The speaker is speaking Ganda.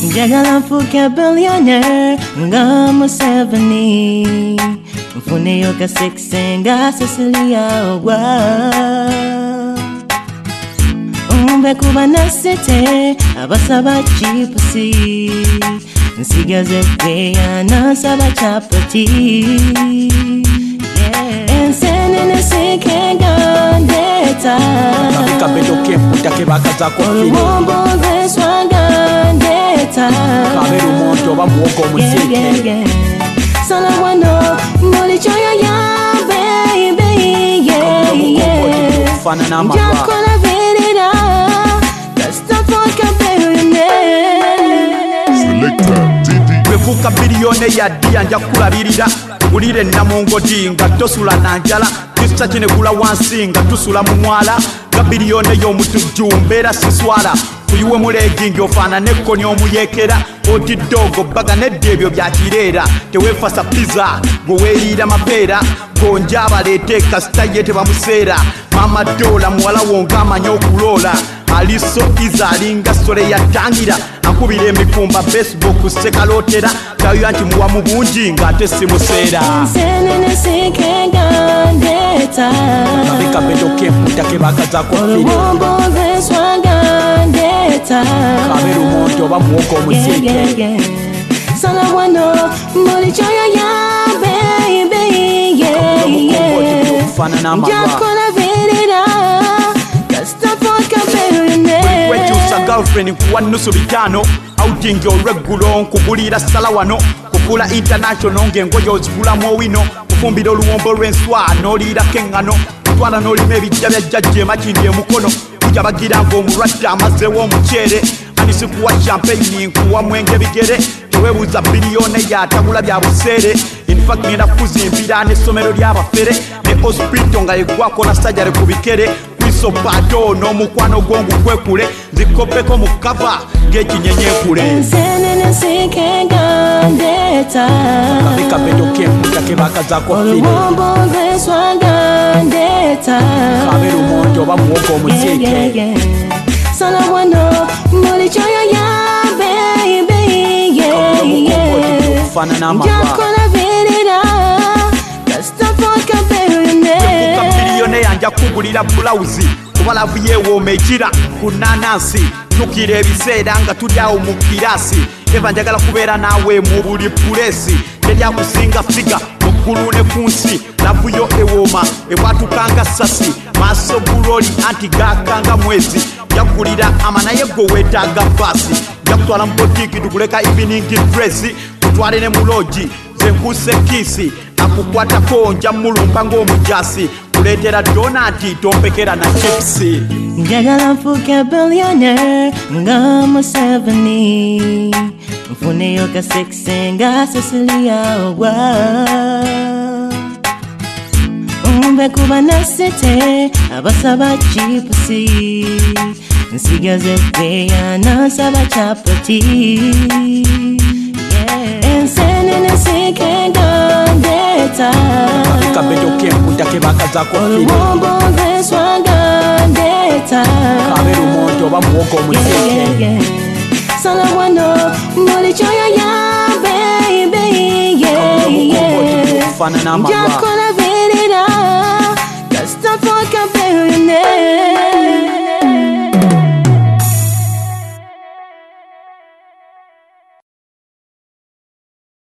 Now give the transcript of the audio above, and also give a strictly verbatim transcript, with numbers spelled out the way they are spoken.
Njagala nfuuke billionaire nga Museveni, nfuneyo ka sexe nga Cecilia Ogwa, umbe kuba nasete abasaba chipusi, nsigaze kweya nasaba chapati. Ensenene sikenga ndeta olubombo lweswanga ndeta kabera omuntu oba muwogo omuzike sala wano muli choyo ya baby njakola virira kastafoka bwefuuka biliyone yaddiya nja kulabirira ulire namungoti nga tosula nanjala kisita kinegula wansi nga tusula mu mwala nga biliyone y'omutujju mbeera siswala kuyiwe mulegi ng'ofaanana ekkoni omuyekera oti dogo baga nedda ebyo bya kireera teweefasa pizza gwe weeriira mapeera gonja abaleete kasita ye tebamuseera mama dola muwala wo ng'amanya okuloola aliso iza alinga sole yatangira akubira emifumba Facebook sekalootera tayo anti muwa mu bungi ng'ate simuseera ensenene sikenga ndeta kabeka bedoke emputa ke bakazako olubombo lweswanga ndeta kabera omuntu oba muwogo omuzike sala wano muli choyo ya baby njakola virira kastafoka wekyusa girlfriend kuwa nusu bitano outing olweggulo nkugulira sala wano kugula international ng'engoye ozigulamu owino kufumbira oluwombo lw'enswa n'oliirako eŋŋano kutwala n'olima ebijja bya jjajja emakindi emukono kujja bagira ng'omulwadde amazeewo omuceere anisi kuwa champagne nkuwa mwenge bigere teweebuuza biliyone yatagula bya buseere infact ngenda kuzimbira n'essomero ly'abafere ne hospital nga yeggwakola sajjale ku bikere kwisopato n'omukwano gwongu kwekule nzikopeko mu kava ng'ekinyenyenkule ensenene sikenga ndeta kabeka bedoke emputa ke bakazako olubombo lweswanga ndeta kabera omuntu oba muwogo omuzike sala wano muli choyo ya baby njakola virira kastafoka biliyone yanja kugulira bulawuzi kuba lavu yeewooma ekira ku nanansi tukira ebiseera nga tulyawo mu kirasi eva njagala kubeera naawe mu buli pulesi teryakusinga figa mu ggulu ne ku nsi lavu yo ewooma ebwatukanga sasi maaso buloli anti gaakanga mwezi jagulira amanaye gwe weetaaga baasi jakutwala mu botiki tukuleka evening dress tutwale ne mulogi zenkuse kisi akukwatako nja mulumba ng'omujasi kuleetera donati tompekera na chipsi njagala nfuuke billionaire nga Museveni, nfuneyo ka sexe nga Cecilia Ogwa, umbe kuba nasete abasaba chipusi, nsigaze kweya nasaba chapati. Ensenene sikenga ndeta kabeka bedoke emputa ke bakazako olubombo lweswanga ndeta kabera omuntu oba muwogo omuzike sala wano muli choyo ya baby njakola virira kastafoka billionaire